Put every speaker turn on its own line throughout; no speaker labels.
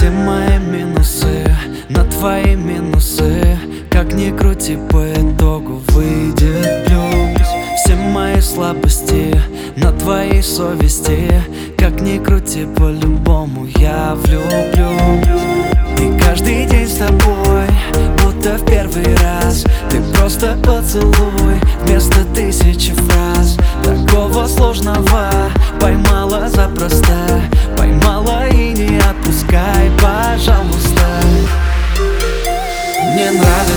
Все мои минусы на твои минусы. Как ни крути, по итогу выйдет плюс. Все мои слабости на твоей совести. Как ни крути, по-любому я влюблюсь. И каждый день с тобой, будто в первый раз. Ты просто поцелуй вместо тысячи фраз. Такого сложного поймала запросто. Поймала и не отпускай, пожалуйста. Мне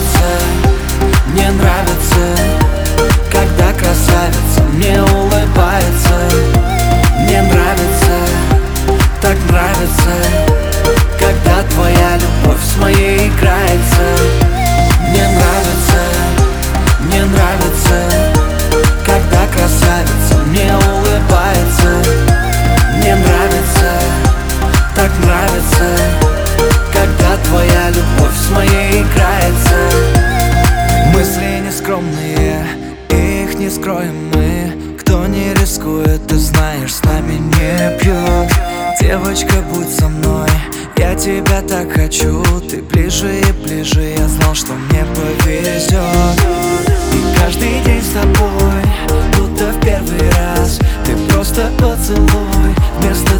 нравится, когда красавица мне улыбается. Мне нравится, так нравится, когда твоя любовь с моей играется. Мне нравится, когда красавица мне улыбается. Мне нравится, так нравится, когда твоя любовь с моей играется. Мысли нескромные, их не скроем мы. Кто не рискует, ты знаешь, с нами не пьет. Девочка, будь со мной, я тебя так хочу. Ты ближе и ближе, я знал, что мне повезет. И каждый день с тобой, будто в первый раз. Ты просто поцелуй вместо